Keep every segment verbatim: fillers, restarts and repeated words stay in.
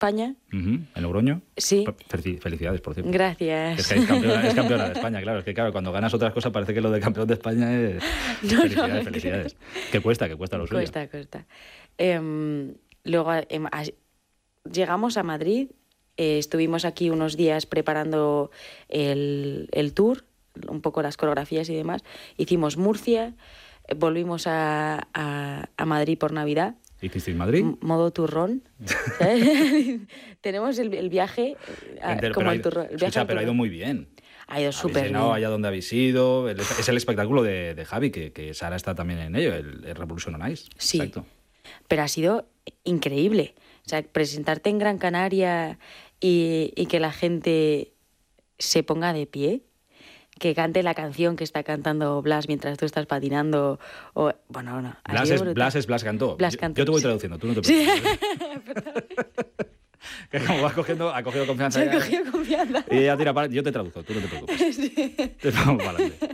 España. Uh-huh. ¿En Logroño? Sí. Felicidades, por cierto. Gracias. Es que es campeona, es campeona de España, claro. Es que claro, cuando ganas otras cosas parece que lo de campeón de España es... No, felicidades, no, felicidades. Que cuesta, que cuesta lo suyo. Cuesta, cuesta. Eh, luego eh, llegamos a Madrid, eh, estuvimos aquí unos días preparando el, el tour, un poco las coreografías y demás. Hicimos Murcia, eh, volvimos a, a, a Madrid por Navidad. ¿Hiciste en Madrid? M- modo turrón. Tenemos el, el viaje a, Entero, como pero el turrón. El viaje escucha, al pero ha turrón. ido muy bien. Ha ido súper bien. Allá donde habéis ido. El, es el espectáculo de, de Javi, que, que Sara está también en ello, el, el Revolution on Ice. Sí, exacto. Pero ha sido increíble. O sea, presentarte en Gran Canaria y, y que la gente se ponga de pie, que cante la canción que está cantando Blas mientras tú estás patinando. O, bueno, no. Blas es, Blas es Blas cantó. Blas yo, cantó, yo te voy sí. traduciendo, tú no te preocupes. Sí. Que como vas cogiendo, ha cogido confianza. Se ha cogido confianza. Y ella tira para... Yo te traduzco, tú no te preocupes. Sí. Te vamos para adelante.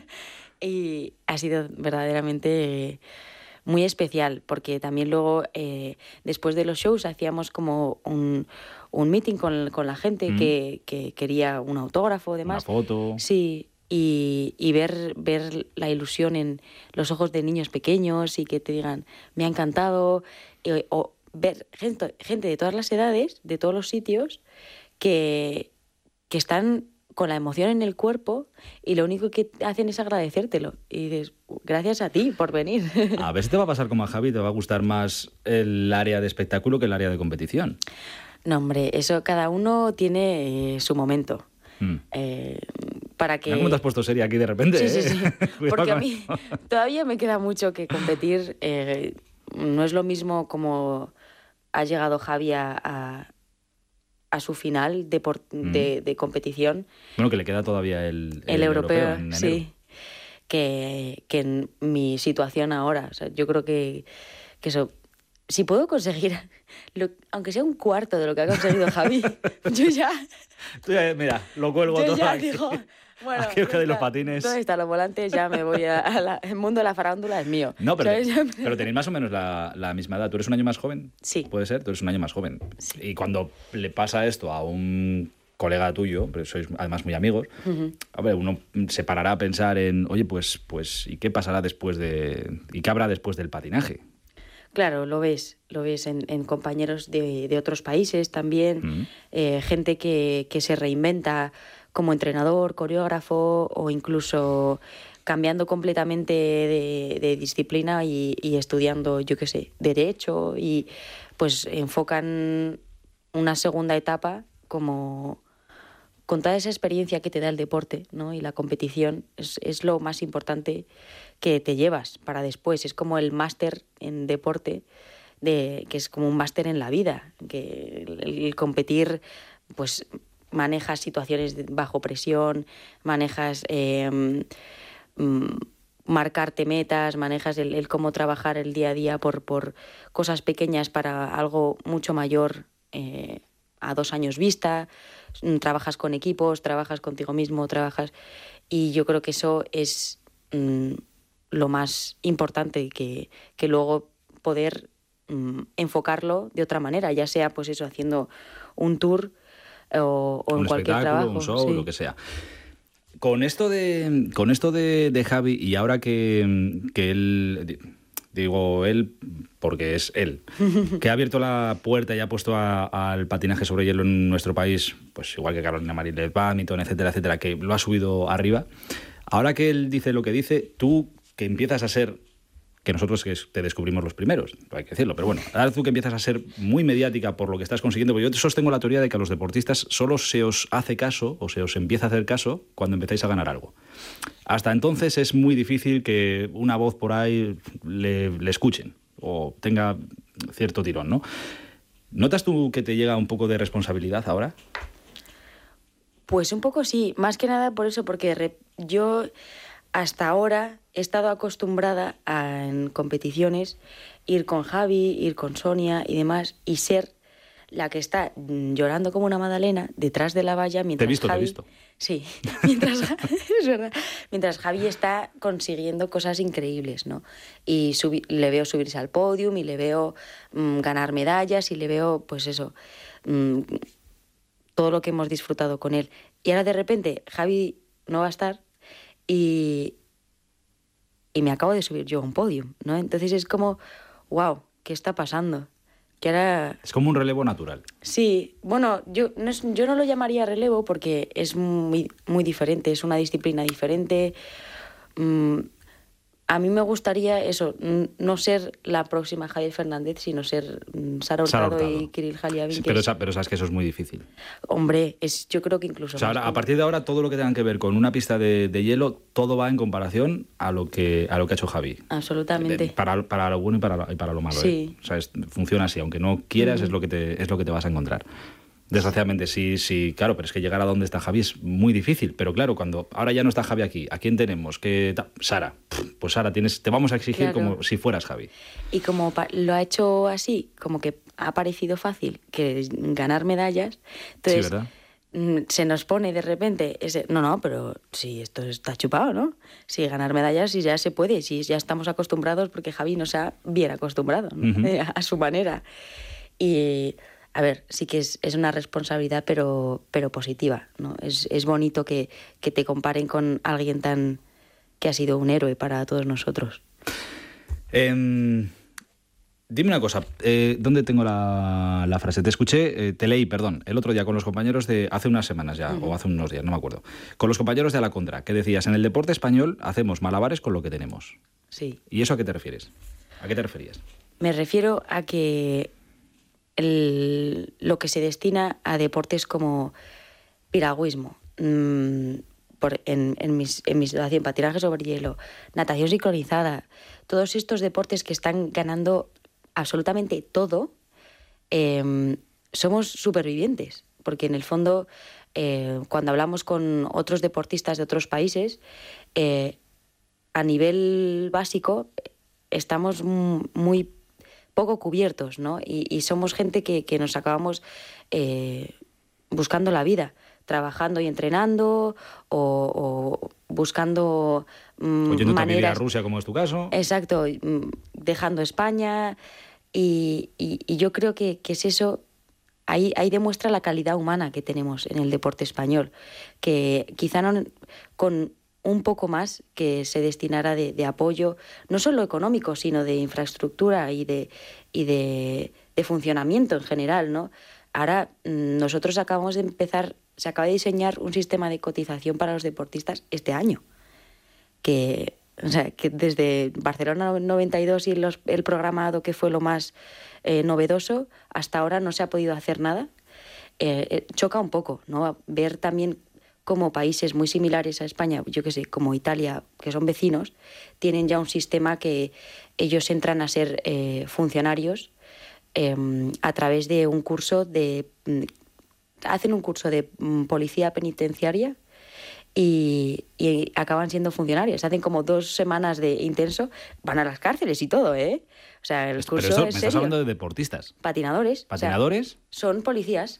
Y ha sido verdaderamente muy especial, porque también luego, eh, después de los shows, hacíamos como un, un meeting con, con la gente mm. que, que quería un autógrafo, demás. Una foto. Sí, y, y ver, ver la ilusión en los ojos de niños pequeños y que te digan, me ha encantado, y, o ver gente, gente de todas las edades, de todos los sitios, que, que están con la emoción en el cuerpo y lo único que hacen es agradecértelo. Y dices, gracias a ti por venir. A ver si te va a pasar como a Javi, te va a gustar más el área de espectáculo que el área de competición. No, hombre, eso cada uno tiene eh, su momento. Mm. Eh, para que... ¿Cómo te has puesto seria aquí de repente? Sí, ¿eh? sí, sí. Porque a mí todavía me queda mucho que competir. Eh, no es lo mismo como ha llegado Javi a... a a su final de, por, mm. de, de competición. Bueno, que le queda todavía el, el, el europeo, europeo en enero. Sí, que, que en mi situación ahora. O sea, yo creo que, que eso, si puedo conseguir, lo, aunque sea un cuarto de lo que ha conseguido Javi, yo ya... Tú ya, mira, lo cuelgo yo todo ya aquí. Digo, bueno, aquí os quedáis los patines. ¿Dónde están los volantes? Ya me voy a... a la, el mundo de la farándula es mío. No, pero, ¿sabes? pero tenéis más o menos la, la misma edad. ¿Tú eres un año más joven? Sí. ¿Puede ser? Tú eres un año más joven. Sí. Y cuando le pasa esto a un colega tuyo, pero sois además muy amigos, uh-huh. a ver, uno se parará a pensar en, oye, pues, pues, ¿y qué pasará después de... ¿Y qué habrá después del patinaje? Claro, lo ves, lo ves en, en compañeros de, de otros países también, uh-huh. eh, gente que, que se reinventa como entrenador, coreógrafo o incluso cambiando completamente de, de disciplina y, y estudiando, yo qué sé, derecho y pues enfocan una segunda etapa como con toda esa experiencia que te da el deporte, ¿no? Y la competición es, es lo más importante que te llevas para después. Es como el máster en deporte, de, que es como un máster en la vida, que el, el competir, pues manejas situaciones bajo presión, manejas eh, marcarte metas, manejas el, el cómo trabajar el día a día por, por cosas pequeñas para algo mucho mayor eh, a dos años vista, trabajas con equipos, trabajas contigo mismo, trabajas... Y yo creo que eso es mm, lo más importante, que, que luego poder mm, enfocarlo de otra manera, ya sea pues eso, haciendo un tour o, o un en cualquier trabajo. Un show, sí. Lo que sea. Con esto de, con esto de, de Javi, y ahora que, que él... Digo él porque es él, que ha abierto la puerta y ha puesto a, al patinaje sobre hielo en nuestro país, pues igual que Carolina Marín, badminton, etcétera, etcétera, que lo ha subido arriba. Ahora que él dice lo que dice, tú que empiezas a ser, que nosotros que te descubrimos los primeros, hay que decirlo, pero bueno, ahora tú que empiezas a ser muy mediática por lo que estás consiguiendo, porque yo sostengo la teoría de que a los deportistas solo se os hace caso o se os empieza a hacer caso cuando empezáis a ganar algo. Hasta entonces es muy difícil que una voz por ahí le, le escuchen o tenga cierto tirón, ¿no? ¿Notas tú que te llega un poco de responsabilidad ahora? Pues un poco sí, más que nada por eso, porque re- yo hasta ahora he estado acostumbrada a, en competiciones, ir con Javi, ir con Sonia y demás, y ser la que está llorando como una magdalena detrás de la valla mientras te he visto, Javi... Te he visto. Sí, mientras, es verdad, mientras Javi está consiguiendo cosas increíbles, ¿no? Y subi- le veo subirse al podium y le veo mmm, ganar medallas y le veo, pues eso, mmm, todo lo que hemos disfrutado con él. Y ahora de repente Javi no va a estar y, y me acabo de subir yo a un podium, ¿no? Entonces es como, wow, ¿qué está pasando? Que ahora... Es como un relevo natural. Sí, bueno, yo no, es, yo no lo llamaría relevo porque es muy, muy diferente, es una disciplina diferente. Mm, a mí me gustaría eso, no ser la próxima Javier Fernández, sino ser Sara Hurtado, Sara Hurtado. y Kirill Haliavin. Sí, pero, es... pero sabes que eso es muy difícil. Hombre, es, yo creo que incluso... O sea, ahora, a partir de ahora, todo lo que tenga que ver con una pista de, de hielo, todo va en comparación a lo que, a lo que ha hecho Javi. Absolutamente. De, para, para lo bueno y para, y para lo malo. Sí. ¿eh? O sea, es, funciona así. Aunque no quieras, mm. es, lo que te, es lo que te vas a encontrar. Desgraciadamente, sí, sí, claro, pero es que llegar a donde está Javi es muy difícil. Pero claro, cuando ahora ya no está Javi aquí, ¿a quién tenemos? ¿Qué ta... Sara. Pues Sara, tienes, te vamos a exigir claro. como si fueras Javi. Y como lo ha hecho así, como que ha parecido fácil que ganar medallas, entonces sí, ¿verdad? Se nos pone de repente ese, no, no, pero sí, esto está chupado, ¿no? Sí, ganar medallas sí ya se puede, sí, ya estamos acostumbrados porque Javi nos ha bien acostumbrado, ¿no? Uh-huh. a su manera. Y... A ver, sí que es, es una responsabilidad, pero, pero positiva, ¿no? Es, es bonito que, que te comparen con alguien tan que ha sido un héroe para todos nosotros. Eh, dime una cosa, eh, ¿dónde tengo la, la frase? Te escuché, eh, te leí, perdón, el otro día con los compañeros de... Hace unas semanas ya, uh-huh. o hace unos días, no me acuerdo. Con los compañeros de A la Contra, que decías, en el deporte español hacemos malabares con lo que tenemos. Sí. ¿Y eso a qué te refieres? ¿A qué te referías? Me refiero a que... El, lo que se destina a deportes como piragüismo, mmm, por, en, en, mis, en mi situación, patinaje sobre hielo, natación sincronizada, todos estos deportes que están ganando absolutamente todo, eh, somos supervivientes, porque en el fondo, eh, cuando hablamos con otros deportistas de otros países, eh, a nivel básico estamos muy poco cubiertos, ¿no? Y, y somos gente que, que nos acabamos eh, buscando la vida, trabajando y entrenando o, o buscando mmm, Oyendo maneras... vivir a Rusia, como es tu caso. Exacto, dejando España y, y, y yo creo que, que es eso, ahí, ahí demuestra la calidad humana que tenemos en el deporte español, que quizá no con... un poco más que se destinara de, de apoyo, no solo económico, sino de infraestructura y de, y de, de funcionamiento en general, ¿no? Ahora nosotros acabamos de empezar, se acaba de diseñar un sistema de cotización para los deportistas este año, que, o sea, que desde Barcelona noventa y dos y los, el programado, que fue lo más eh, novedoso, hasta ahora no se ha podido hacer nada. Eh, choca un poco, ¿no? Ver también como países muy similares a España, yo que sé, como Italia, que son vecinos, tienen ya un sistema que ellos entran a ser eh, funcionarios eh, a través de un curso de... Hacen un curso de policía penitenciaria y, y acaban siendo funcionarios. Hacen como dos semanas de intenso, van a las cárceles y todo, ¿eh? O sea, el curso Pero eso, es me serio. Estás hablando de deportistas. Patinadores. ¿Patinadores? O sea, son policías.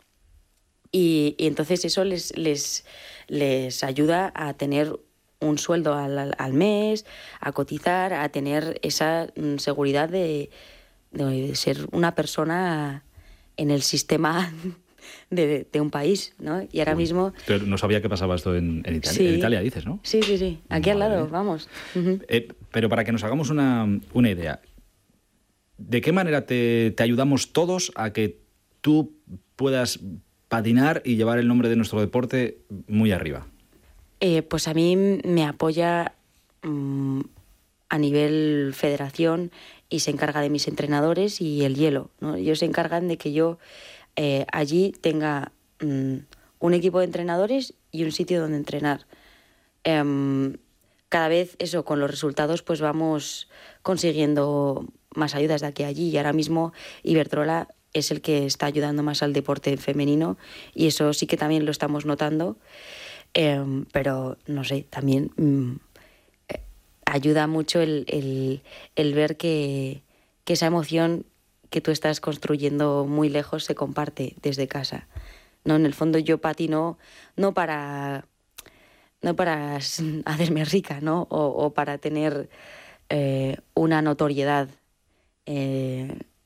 Y, y entonces eso les, les, les ayuda a tener un sueldo al, al mes, a cotizar, a tener esa mm, seguridad de, de ser una persona en el sistema de, de un país, ¿no? Y ahora Uy, mismo... Pero no sabía que pasaba esto en, en, Italia, sí, en Italia, dices, ¿no? Sí, sí, sí. Aquí vale. Al lado, vamos. Uh-huh. Eh, pero para que nos hagamos una, una idea, ¿de qué manera te, te ayudamos todos a que tú puedas patinar y llevar el nombre de nuestro deporte muy arriba? Eh, pues a mí me apoya mmm, a nivel federación y se encarga de mis entrenadores y el hielo, ¿no? Ellos se encargan de que yo eh, allí tenga mmm, un equipo de entrenadores y un sitio donde entrenar. Eh, cada vez eso, con los resultados, pues vamos consiguiendo más ayudas de aquí a allí y ahora mismo Iberdrola es el que está ayudando más al deporte femenino y eso sí que también lo estamos notando, eh, pero no sé, también mm, eh, ayuda mucho el, el, el ver que, que esa emoción que tú estás construyendo muy lejos se comparte desde casa, ¿no? En el fondo yo patino no para, no para hacerme rica, ¿no? o, o para tener eh, una notoriedad eh,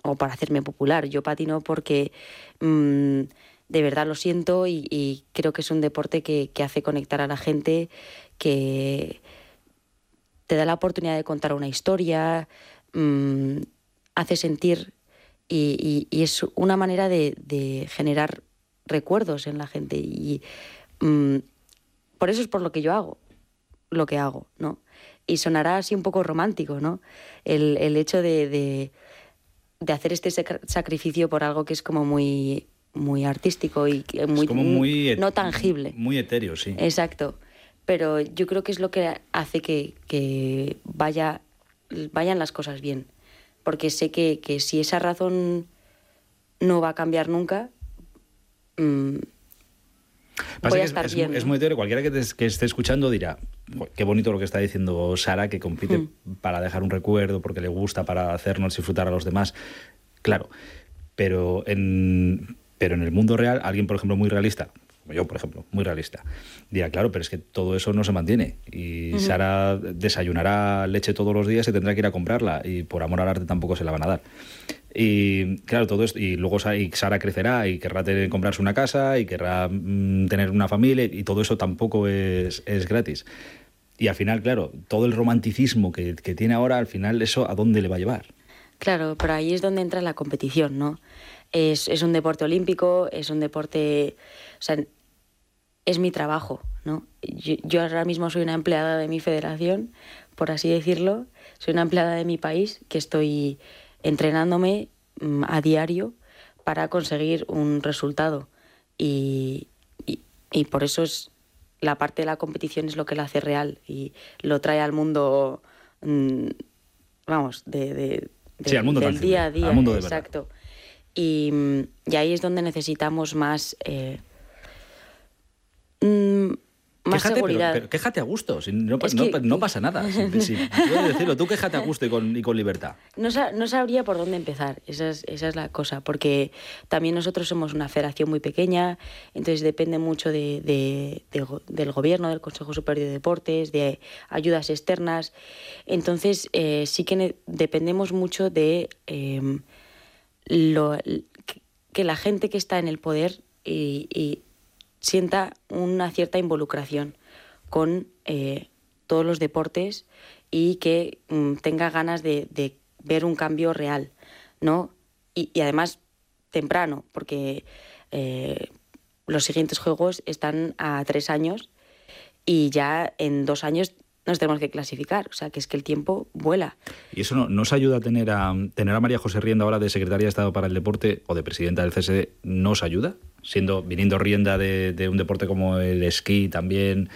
o para hacerme popular. Yo patino porque mmm, de verdad lo siento y, y creo que es un deporte que, que hace conectar a la gente, que te da la oportunidad de contar una historia, mmm, hace sentir y, y, y es una manera de, de generar recuerdos en la gente y mmm, por eso es por lo que yo hago lo que hago, ¿no? Y sonará así un poco romántico, ¿no? El, el hecho de, de, de hacer este sacrificio por algo que es como muy, muy artístico y muy, es como muy no tangible. Muy etéreo, sí. Exacto. Pero yo creo que es lo que hace que, que vaya, vayan las cosas bien. Porque sé que, que si esa razón no va a cambiar nunca, mmm, Pasa voy a que estar es, bien, es, ¿no? es muy etéreo. Cualquiera que, te, que esté escuchando dirá, qué bonito lo que está diciendo Sara, que compite mm. para dejar un recuerdo, porque le gusta, para hacernos disfrutar a los demás. Claro, pero en, pero en el mundo real, alguien, por ejemplo, muy realista, como yo, por ejemplo, muy realista, dirá, claro, pero es que todo eso no se mantiene. Y uh-huh. Sara desayunará leche todos los días y tendrá que ir a comprarla. Y por amor al arte tampoco se la van a dar. Y claro, todo esto, y luego Sara crecerá y querrá tener, comprarse una casa y querrá mmm, tener una familia, y todo eso tampoco es, es gratis. Y al final, claro, todo el romanticismo que, que tiene ahora, al final, ¿eso a dónde le va a llevar? Claro, pero ahí es donde entra la competición, ¿no? Es, es un deporte olímpico, es un deporte... O sea, es mi trabajo, ¿no? Yo, yo ahora mismo soy una empleada de mi federación, por así decirlo. Soy una empleada de mi país que estoy entrenándome mmm, a diario para conseguir un resultado. Y, y, y por eso es la parte de la competición es lo que la hace real y lo trae al mundo, mmm, vamos, de... de De, sí, al mundo del tangible, día a día, al mundo de exacto. Y, y ahí es donde necesitamos más, eh, mm, más quéjate, seguridad. Pero, pero quéjate a gusto, si no, es no, que, no pasa nada. Si, si puedes decirlo, tú quéjate a gusto y con, y con libertad. No, no sabría por dónde empezar, esa es, esa es la cosa, porque también nosotros somos una federación muy pequeña, entonces depende mucho de, de, de, del gobierno, del Consejo Superior de Deportes, de ayudas externas. Entonces eh, sí que ne- dependemos mucho de eh, lo, que la gente que está en el poder y, y sienta una cierta involucración con eh, todos los deportes y que mm, tenga ganas de, de ver un cambio real, ¿no? Y, y además temprano, porque eh, los siguientes juegos están a tres años y ya en dos años nos tenemos que clasificar, o sea que es que el tiempo vuela. ¿Y eso no nos ayuda a tener a tener a María José Rienda ahora de secretaria de Estado para el Deporte o de presidenta del C S D? ¿Nos ayuda? Siendo, viniendo Rienda de, de un deporte como el esquí también,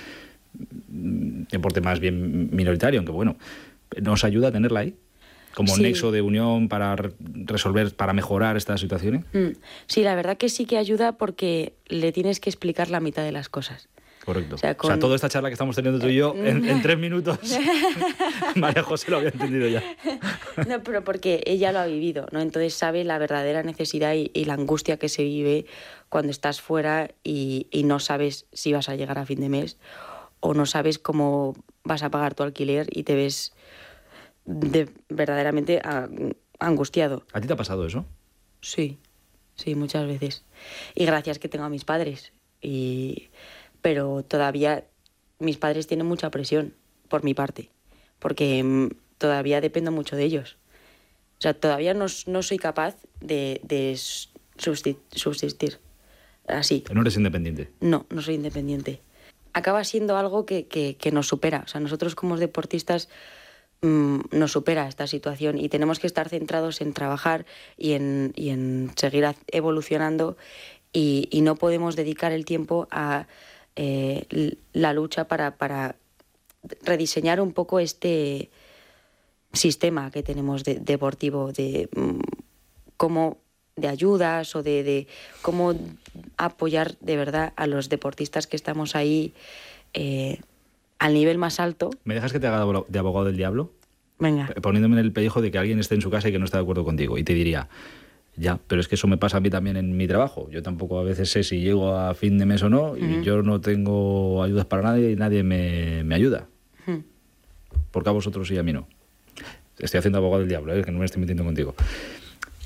deporte más bien minoritario, aunque bueno, ¿nos ayuda a tenerla ahí? Como sí. nexo de unión para resolver, para mejorar estas situaciones. Sí, la verdad que sí que ayuda porque le tienes que explicar la mitad de las cosas. Correcto. O sea, con... o sea, toda esta charla que estamos teniendo tú y yo, en, en tres minutos, María José lo había entendido ya. No, pero porque ella lo ha vivido, ¿no? Entonces sabe la verdadera necesidad y, y la angustia que se vive cuando estás fuera y, y no sabes si vas a llegar a fin de mes o no sabes cómo vas a pagar tu alquiler y te ves de, verdaderamente angustiado. ¿A ti te ha pasado eso? Sí, sí, muchas veces. Y gracias que tengo a mis padres. Y... Pero todavía mis padres tienen mucha presión por mi parte, porque mmm, todavía dependo mucho de ellos. O sea, todavía no, no soy capaz de, de subsistir así. ¿No eres independiente? No, no soy independiente. Acaba siendo algo que, que, que nos supera. O sea, nosotros como deportistas mmm, nos supera esta situación y tenemos que estar centrados en trabajar y en, y en seguir evolucionando y, y no podemos dedicar el tiempo a... Eh, la lucha para, para rediseñar un poco este sistema que tenemos de, deportivo, de mm, cómo de ayudas o de, de cómo apoyar de verdad a los deportistas que estamos ahí eh, al nivel más alto. ¿Me dejas que te haga de abogado del diablo? Venga. Poniéndome en el pellejo de que alguien esté en su casa y que no está de acuerdo contigo y te diría... Ya, pero es que eso me pasa a mí también en mi trabajo. Yo tampoco a veces sé si llego a fin de mes o no, y uh-huh. yo no tengo ayudas para nadie y nadie me, me ayuda. Uh-huh. Porque a vosotros sí y a mí no. Estoy haciendo abogado del diablo, ¿eh? Que no me estoy metiendo contigo.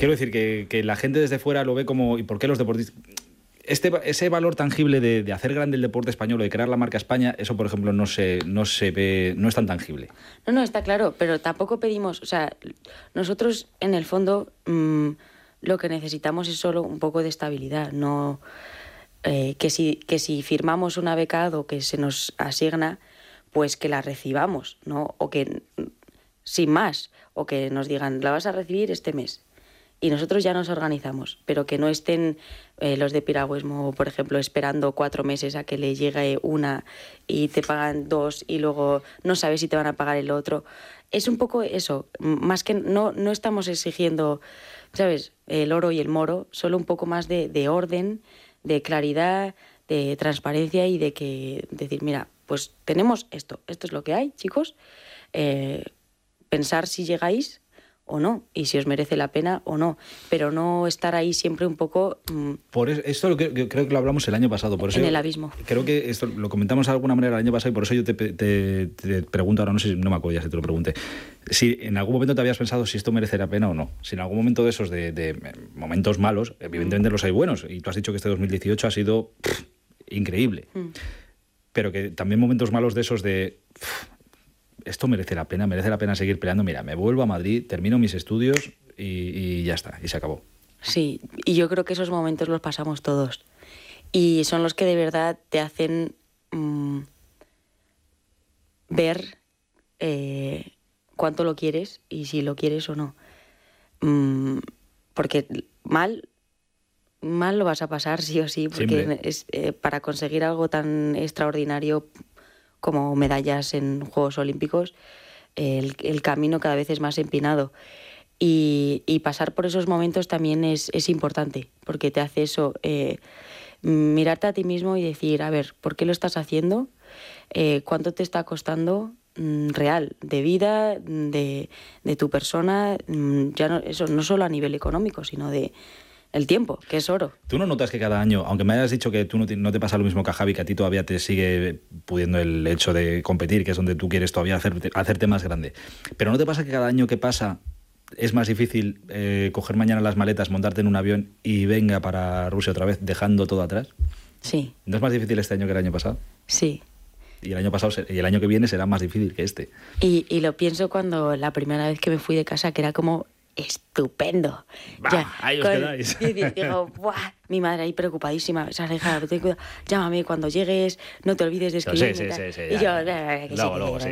quiero decir que, que la gente desde fuera lo ve como, ¿y por qué los deportistas? Este, ese valor tangible de, de hacer grande el deporte español, de crear la marca España, eso, por ejemplo, no se, no se ve, no es tan tangible. No, no, está claro, pero tampoco pedimos, o sea, nosotros en el fondo mmm, lo que necesitamos es solo un poco de estabilidad, no eh, que, si, que si firmamos una beca o que se nos asigna, pues que la recibamos, ¿no? O que, sin más, o que nos digan, la vas a recibir este mes. Y nosotros ya nos organizamos, pero que no estén eh, los de piragüismo, por ejemplo, esperando cuatro meses a que le llegue una y te pagan dos y luego no sabes si te van a pagar el otro. Es un poco eso, más que no, no estamos exigiendo, ¿sabes?, el oro y el moro, solo un poco más de, de orden, de claridad, de transparencia y de que decir, mira, pues tenemos esto, esto es lo que hay, chicos, eh, pensar si llegáis o no, y si os merece la pena o no, pero no estar ahí siempre un poco... Mmm, por eso, esto lo que, creo que lo hablamos el año pasado. Por eso en yo, el abismo. Creo que esto lo comentamos de alguna manera el año pasado y por eso yo te, te, te pregunto, ahora no sé si no me acuerdo ya si te lo pregunté, si en algún momento te habías pensado si esto merece la pena o no, si en algún momento de esos de, de momentos malos, evidentemente los hay buenos, y tú has dicho que este dos mil dieciocho ha sido pff, increíble, mm. pero que también momentos malos de esos de... Pff, esto merece la pena, merece la pena seguir peleando. Mira, me vuelvo a Madrid, termino mis estudios y, y ya está, y se acabó. Sí, y yo creo que esos momentos los pasamos todos. Y son los que de verdad te hacen mmm, ver eh, cuánto lo quieres y si lo quieres o no. Mm, porque mal, mal lo vas a pasar sí o sí, porque es, eh, para conseguir algo tan extraordinario como medallas en Juegos Olímpicos, el, el camino cada vez es más empinado. Y, y pasar por esos momentos también es, es importante, porque te hace eso, eh, mirarte a ti mismo y decir, a ver, ¿por qué lo estás haciendo? Eh, ¿Cuánto te está costando mm, real, de vida, de, de tu persona? Mm, ya no, eso no solo a nivel económico, sino de... el tiempo, que es oro. ¿Tú no notas que cada año, aunque me hayas dicho que tú no te, no te pasa lo mismo que a Javi, que a ti todavía te sigue pudiendo el hecho de competir, que es donde tú quieres todavía hacerte, hacerte más grande, pero no te pasa que cada año que pasa es más difícil eh, coger mañana las maletas, montarte en un avión y venga para Rusia otra vez, dejando todo atrás? Sí. ¿No es más difícil este año que el año pasado? Sí. Y el año pasado y el año que viene será más difícil que este. Y, y lo pienso cuando la primera vez que me fui de casa, que era como... estupendo. Bah, ya, ahí os con, quedáis. Y digo, ¡buah! Mi madre ahí preocupadísima. O sea, hija, ten cuidado. Llámame cuando llegues, no te olvides de escribirme. Sí, sí, sí, sí, y ya, yo, ya. Que luego, luego, sí.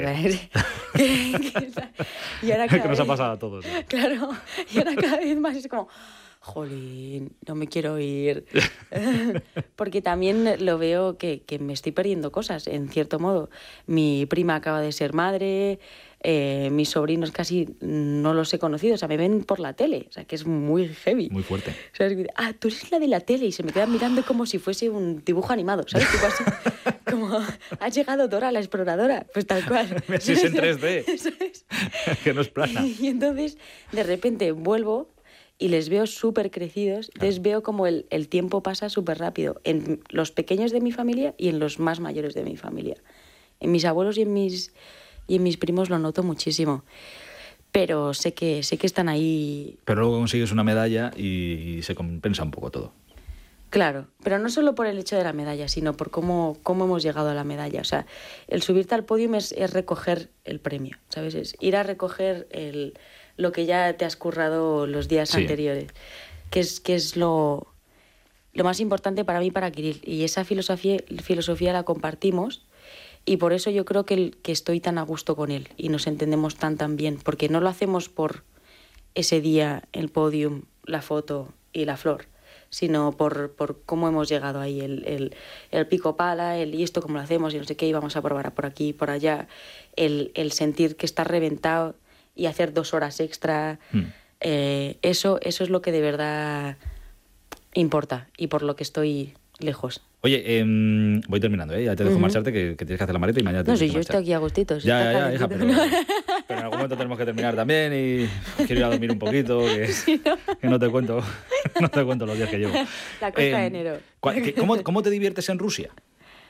Y ahora cada que nos vez, ha pasado a todos. ¿Sí? Claro. Y ahora cada vez más es como, jolín, no me quiero ir. Porque también lo veo que, que me estoy perdiendo cosas, en cierto modo. Mi prima acaba de ser madre... Eh, mis sobrinos casi no los he conocido, o sea, me ven por la tele, o sea, que es muy heavy. Muy fuerte. O sea, ah, tú eres la de la tele, y se me quedan mirando como si fuese un dibujo animado, ¿sabes? Tipo así, como, has llegado Dora la exploradora, pues tal cual. Así es en tres D. Eso es. Que no es plana. Y, y entonces, de repente, vuelvo y les veo súper crecidos, claro. Entonces veo como el, el tiempo pasa súper rápido, en los pequeños de mi familia y en los más mayores de mi familia. En mis abuelos y en mis... y en mis primos lo noto muchísimo, pero sé que sé que están ahí. Pero luego consigues una medalla y, y se compensa un poco todo. Claro, pero no solo por el hecho de la medalla, sino por cómo, cómo hemos llegado a la medalla. O sea, el subirte al podio es, es recoger el premio, ¿sabes? Es ir a recoger el, lo que ya te has currado los días sí. anteriores, que es, que es lo, lo más importante para mí, para Kirill. Y esa filosofía, filosofía la compartimos. Y por eso yo creo que, el, que estoy tan a gusto con él y nos entendemos tan tan bien, porque no lo hacemos por ese día, el podium, la foto y la flor, sino por, por cómo hemos llegado ahí, el, el, el pico pala, el y esto cómo lo hacemos y no sé qué, y vamos a probar por aquí, por allá, el, el sentir que está reventado y hacer dos horas extra, mm. eh, eso, eso es lo que de verdad importa y por lo que estoy lejos. Oye, eh, voy terminando, ¿eh? Ya te dejo uh-huh. marcharte, que, que tienes que hacer la maleta y mañana te No, sí, yo estoy aquí a gustitos. Ya, ya, ya, hija, pero, pero en algún momento tenemos que terminar también y quiero ir a dormir un poquito, que, sí, ¿no? que no te cuento no te cuento los días que llevo. La costa eh, de enero. ¿cómo, ¿Cómo te diviertes en Rusia?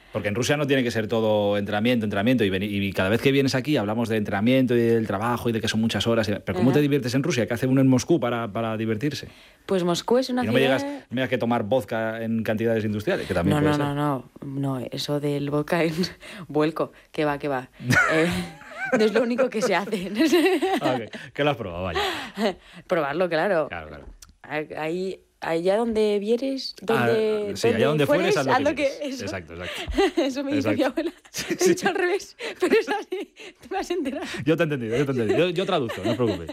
Porque en Rusia no tiene que ser todo entrenamiento, entrenamiento, y, ven, y cada vez que vienes aquí hablamos de entrenamiento y del trabajo y de que son muchas horas. Pero ¿cómo Ajá. te diviertes en Rusia? ¿Qué hace uno en Moscú para, para divertirse? Pues Moscú es una y no ciudad... me digas, no me digas que tomar vodka en cantidades industriales, que también no, puede no, ser. No, no, no, eso del vodka en vuelco, que va, que va. eh, no es lo único que se hace. Okay. ¿Qué lo has probado? Vaya. Probarlo, claro. Claro, claro. Ahí... Allá donde vieres, donde, ah, sí, donde allá donde fueres, fueres, haz lo que, que eso. Exacto, exacto. Eso me dice exacto. mi abuela. Sí, sí. He dicho al revés, pero es así. Te me has enterado. Yo te he entendido, yo te he entendido. Yo, yo traduzco, no te preocupes.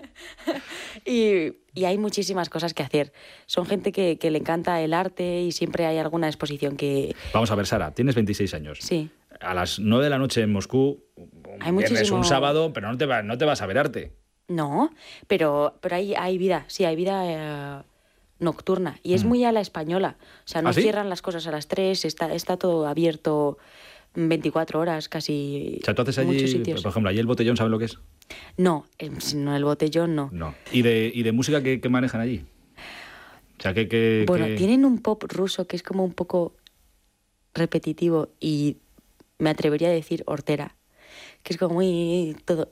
Y, y hay muchísimas cosas que hacer. Son gente que, que le encanta el arte y siempre hay alguna exposición que... Vamos a ver, Sara, tienes veintiséis años. Sí. A las nueve de la noche en Moscú, hay viernes, muchísimo... un sábado, pero no te, va, no te vas a ver arte. No, pero, pero hay, hay vida, sí, hay vida... Eh... nocturna, y es muy a la española, o sea, no ¿Ah, sí? cierran las cosas a las tres, está, está todo abierto veinticuatro horas casi. O sea, tú haces allí, sitios. Por ejemplo, allí el botellón, ¿sabes lo que es? No, el, no, el botellón no. No. ¿Y de, y de música qué, qué manejan allí? O sea, que... que bueno, que... tienen un pop ruso que es como un poco repetitivo y me atrevería a decir hortera, que es como muy todo...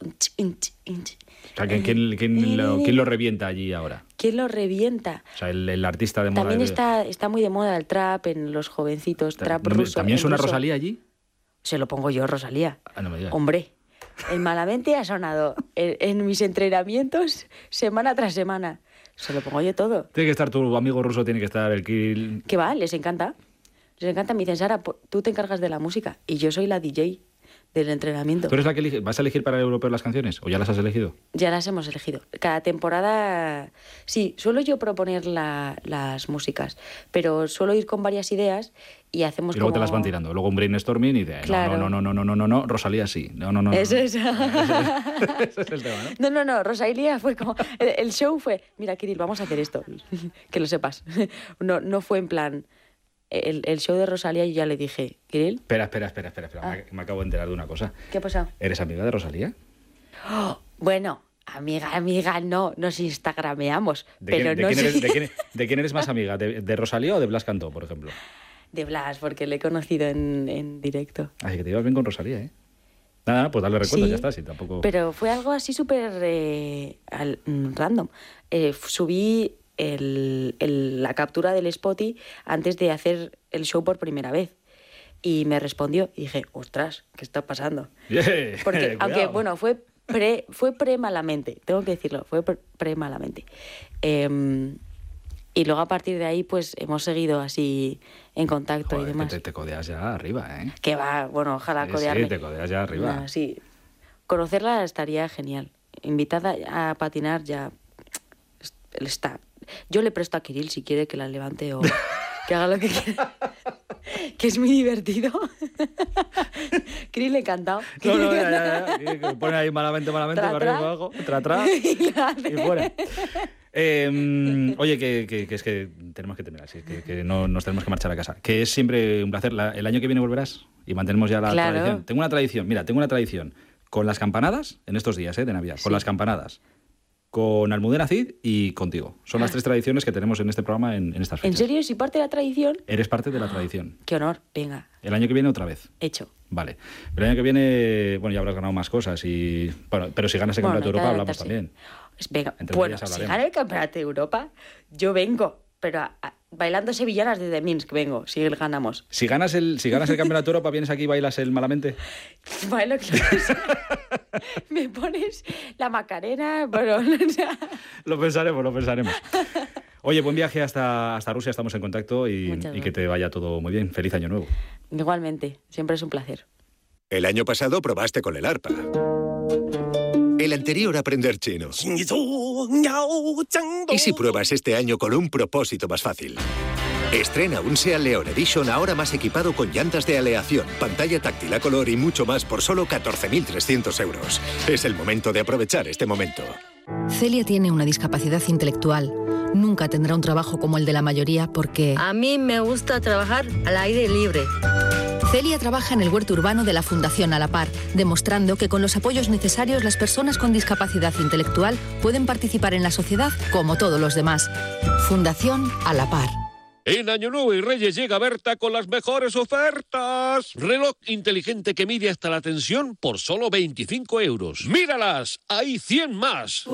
O sea, ¿quién, quién, quién, lo, ¿quién lo revienta allí ahora? ¿Quién lo revienta? O sea, el, el artista de moda. También de... está, está muy de moda el trap en los jovencitos, trap ruso. ¿También suena ruso. Rosalía allí? Se lo pongo yo, Rosalía. Ah, no me digas. Hombre, el Malamente ha sonado en, en mis entrenamientos semana tras semana. Se lo pongo yo todo. Tiene que estar tu amigo ruso, tiene que estar el Kirill. ¿Qué va? Les encanta. Les encanta. Me dicen, Sara, tú te encargas de la música y yo soy la D J del entrenamiento. ¿Tú eres la que elige? ¿Vas a elegir para el europeo las canciones o ya las has elegido? Ya las hemos elegido. Cada temporada, sí, suelo yo proponer la, las músicas, pero suelo ir con varias ideas y hacemos Y luego como... te las van tirando. Luego un brainstorming y de, claro. no, no, no, no, no, no, no, Rosalía sí. No, no, no. Eso no. es. Ese es el tema, ¿no? No, no, no, Rosalía fue como... El, el show fue, mira, Kirill, vamos a hacer esto, que lo sepas. No, no fue en plan... El, el show de Rosalía yo ya le dije, Kirill... Espera, espera, espera, espera, espera. Ah. Me, me acabo de enterar de una cosa. ¿Qué ha pasado? ¿Eres amiga de Rosalía? Oh, bueno, amiga, amiga, no, nos instagrameamos, ¿De pero quién, de no quién sé... eres, de, quién, ¿De quién eres más amiga? ¿De, de Rosalía o de Blas Cantó, por ejemplo? De Blas, porque le he conocido en, en directo. Así que te ibas bien con Rosalía, ¿eh? Nada, nada, pues darle recuerdo, Sí, ya está, sí, tampoco... Pero fue algo así súper eh, al- random. Eh, subí el, el- la captura del Spotify antes de hacer el show por primera vez. Y me respondió y dije, ostras, ¿qué está pasando? Yeah, Porque, aunque, cuidado. bueno, fue pre, fue pre-malamente, tengo que decirlo, fue pre- pre-malamente. Eh, y luego a partir de ahí, pues hemos seguido así en contacto Joder, y demás. Te, te codeas ya arriba, ¿eh? Que va, bueno, ojalá Sí, codearme. sí, te codeas ya arriba. No, sí. Conocerla estaría genial. Invitada a patinar ya está. Yo le presto a Kirill si quiere que la levante o que haga lo que quiera. Que es muy divertido. Kirill encantado. No, no, ya, ya, ya. Que pone ahí malamente, malamente, Tra, para tra. arriba, para abajo, tra, tra, y fuera. Eh, oye, que, que, que es que tenemos que terminar, sí, que, que no, nos tenemos que marchar a casa. Que es siempre un placer. La- el año que viene volverás y mantenemos ya la Claro. tradición. Tengo una tradición, mira, tengo una tradición con las campanadas, en estos días eh, de Navidad, Sí. con las campanadas, con Almudena Cid y contigo. Son las tres tradiciones que tenemos en este programa en, en estas ¿En fechas. serio? ¿Si parte de la tradición? Eres parte de la tradición. Qué honor. Venga, El año que viene otra vez. hecho. Vale. El año que viene, bueno, ya habrás ganado más cosas y... Bueno, pero si ganas el Bueno, Campeonato de hay que Europa hablamos adaptarse. también. Venga, Entre bueno, ellas si hablaremos. gana el Campeonato de Europa, yo vengo. Pero a- a- bailando sevillanas desde Minsk vengo, si ganamos. Si ganas el, si ganas el Campeonato de Europa, vienes aquí y bailas el Malamente. Bailo, claro. Me pones la Macarena, bueno, o sea, Lo pensaremos, lo pensaremos. Oye, buen viaje hasta, hasta Rusia, estamos en contacto y, Muchas y que te vaya todo muy bien. Feliz año nuevo. igualmente, siempre es un placer. El año pasado probaste con el arpa. El anterior aprender chino. ¿Y si pruebas este año con un propósito más fácil? Estrena un SEAT León Edition ahora más equipado con llantas de aleación, pantalla táctil a color y mucho más por solo catorce mil trescientos euros. Es el momento de aprovechar este momento. Celia tiene una discapacidad intelectual. Nunca tendrá un trabajo como el de la mayoría porque... A mí me gusta trabajar al aire libre. Celia trabaja en el huerto urbano de la Fundación A la Par, demostrando que con los apoyos necesarios las personas con discapacidad intelectual pueden participar en la sociedad como todos los demás. Fundación A la Par. En Año Nuevo y Reyes llega Berta con las mejores ofertas. Reloj inteligente que mide hasta la tensión por solo veinticinco euros. ¡Míralas! ¡Hay cien más!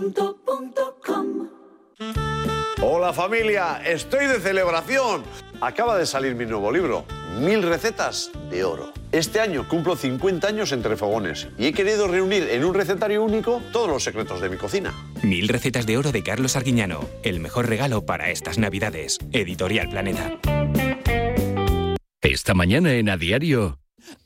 Hola familia, estoy de celebración. Acaba de salir mi nuevo libro, Mil recetas de oro. Este año cumplo cincuenta años entre fogones y he querido reunir en un recetario único todos los secretos de mi cocina. Mil recetas de oro de Carlos Arguiñano. El mejor regalo para estas Navidades. Editorial Planeta. Esta mañana en A Diario.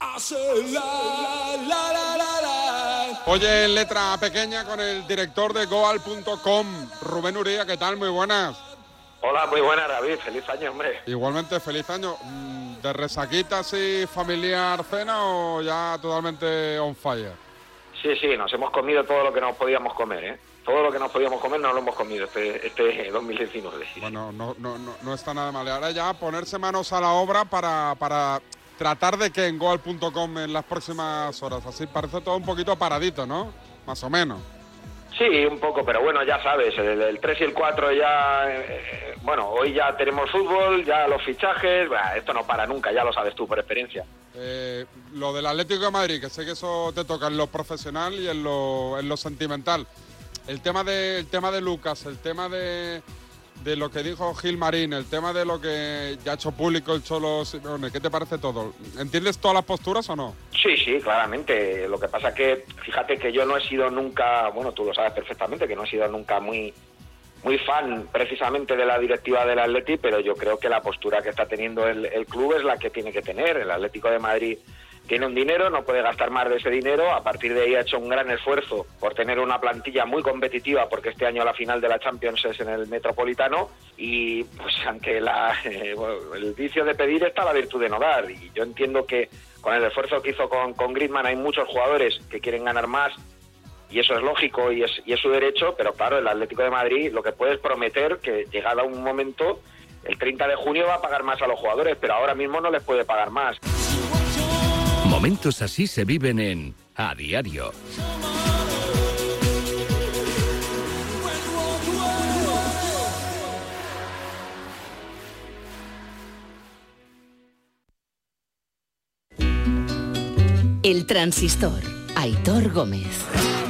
Oye, en letra pequeña con el director de Goal punto com, Rubén Uría, ¿qué tal? Muy buenas. Hola, muy buenas, David. Feliz año, hombre. Igualmente, feliz año. ¿De resaquita así familiar cena o ya totalmente on fire? Sí, sí, nos hemos comido todo lo que nos podíamos comer, ¿eh? Todo lo que nos podíamos comer nos lo hemos comido este, este dos mil diecinueve. Sí, bueno, no, no, no, no está nada mal. Ahora ya ponerse manos a la obra para... para... tratar de que en Goal punto com en las próximas horas, así parece todo un poquito paradito, ¿no? Más o menos. Sí, un poco, pero bueno, ya sabes, el, el tres y el cuatro ya, eh, bueno, hoy ya tenemos fútbol, ya los fichajes, bah, esto no para nunca, ya lo sabes tú por experiencia. Eh, lo del Atlético de Madrid, que sé que eso te toca en lo profesional y en lo, en lo sentimental. El tema de, el tema de Lucas, el tema de... de lo que dijo Gil Marín, el tema de lo que ya ha hecho público el Cholo Simeone, ¿qué te parece todo? ¿Entiendes todas las posturas o no? Sí, sí, claramente. Lo que pasa que, fíjate que yo no he sido nunca, bueno, tú lo sabes perfectamente, que no he sido nunca muy muy fan precisamente de la directiva del Atleti, pero yo creo que la postura que está teniendo el, el club es la que tiene que tener. El Atlético de Madrid tiene un dinero, no puede gastar más de ese dinero, a partir de ahí ha hecho un gran esfuerzo por tener una plantilla muy competitiva, porque este año la final de la Champions es en el Metropolitano, y pues ante la, eh, bueno, el vicio de pedir está la virtud de no dar, y yo entiendo que con el esfuerzo que hizo con, con Griezmann hay muchos jugadores que quieren ganar más, y eso es lógico y es, y es su derecho, pero claro, el Atlético de Madrid lo que puede es prometer que llegado a un momento, el treinta de junio va a pagar más a los jugadores, pero ahora mismo no les puede pagar más. Momentos así se viven en A Diario. El Transistor. Aitor Gómez.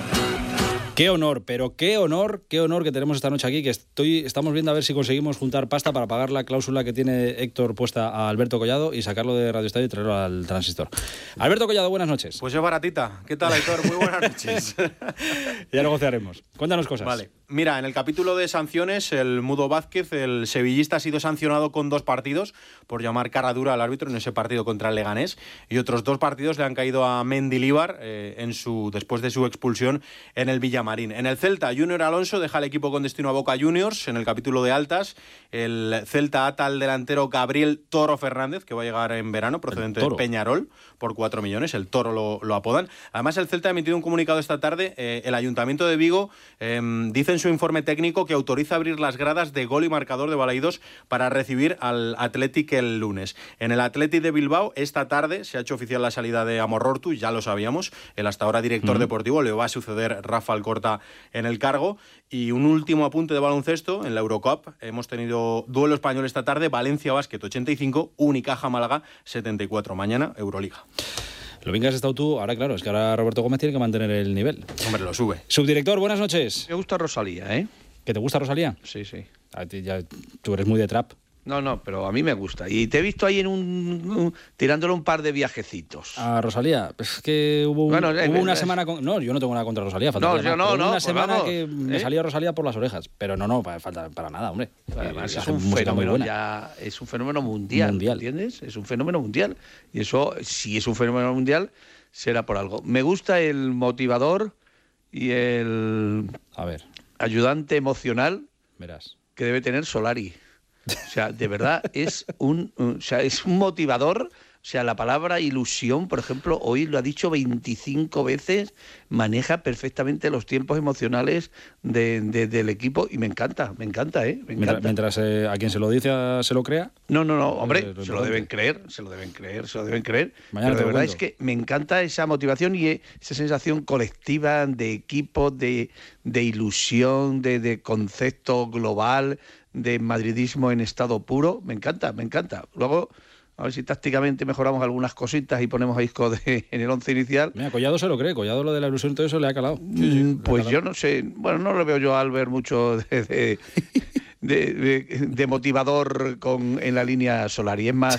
Qué honor, pero qué honor, qué honor que tenemos esta noche aquí, que estoy, estamos viendo a ver si conseguimos juntar pasta para pagar la cláusula que tiene Héctor puesta a Alberto Collado y sacarlo de Radio Estadio y traerlo al Transistor. Alberto Collado, buenas noches. Pues yo baratita. ¿Qué tal, Aitor? Muy buenas noches. Ya negociaremos. Cuéntanos cosas. Vale. Mira, en el capítulo de sanciones, el Mudo Vázquez, el sevillista, ha sido sancionado con dos partidos por llamar cara dura al árbitro en ese partido contra el Leganés, y otros dos partidos le han caído a Mendilibar eh, en su, después de su expulsión en el Villamarín. En el Celta, Junior Alonso deja el equipo con destino a Boca Juniors. En el capítulo de altas, el Celta ata al delantero Gabriel Toro Fernández, que va a llegar en verano, procedente de Peñarol, por cuatro millones. El Toro lo, lo apodan. Además, el Celta ha emitido un comunicado esta tarde. Eh, el Ayuntamiento de Vigo eh, dice en su informe técnico que autoriza abrir las gradas de gol y marcador de Balaídos para recibir al Athletic el lunes. En el Athletic de Bilbao, esta tarde se ha hecho oficial la salida de Amorortu, ya lo sabíamos. El hasta ahora director mm. deportivo le va a suceder Rafa Alcorta en el cargo. Y un último apunte de baloncesto: en la Eurocup hemos tenido duelo español esta tarde, Valencia Basket ochenta y cinco, Unicaja Málaga setenta y cuatro. Mañana Euroliga. Lo bien que has estado tú, ahora claro, es que ahora Roberto Gómez tiene que mantener el nivel. Hombre, lo sube. Subdirector, buenas noches. Me gusta Rosalía, ¿eh? ¿Que te gusta Rosalía? Sí, sí. A ti ya, tú eres muy de trap. No, no, pero a mí me gusta. Y te he visto ahí en un, un tirándole un par de viajecitos. A Rosalía, es que hubo, un, bueno, eh, hubo una eh, semana con... No, yo no tengo nada contra Rosalía. No, yo no, no. Una semana vamos, que me ¿eh? salía Rosalía por las orejas, pero no, no, falta para nada, hombre. Además, es un fenómeno ya, es un fenómeno mundial, mundial, ¿entiendes? Es un fenómeno mundial. Y eso, si es un fenómeno mundial, será por algo. Me gusta el motivador y el a ver. ayudante emocional. Verás. Que debe tener Solari. O sea, de verdad, es un, o sea, es un motivador. O sea, la palabra ilusión, por ejemplo, hoy lo ha dicho veinticinco veces, maneja perfectamente los tiempos emocionales de, de, del equipo y me encanta, me encanta, ¿eh? Me encanta. Mientras, mientras eh, a quien se lo dice a, se lo crea. No, no, no, hombre, eh, se lo deben creer, se lo deben creer, se lo deben creer. Mañana pero de verdad cuento. es que me encanta esa motivación y esa sensación colectiva de equipo, de, de ilusión, de, de concepto global, de madridismo en estado puro. Me encanta, me encanta. Luego, a ver si tácticamente mejoramos algunas cositas y ponemos a Isco de, en el once inicial. Mira, Collado se lo cree, Collado lo de la ilusión y todo eso le ha calado. Sí, sí, mm, pues calado. Yo no sé, bueno, no lo veo yo a Albert mucho de, de, de, de, de motivador con, en la línea Solari. Es más,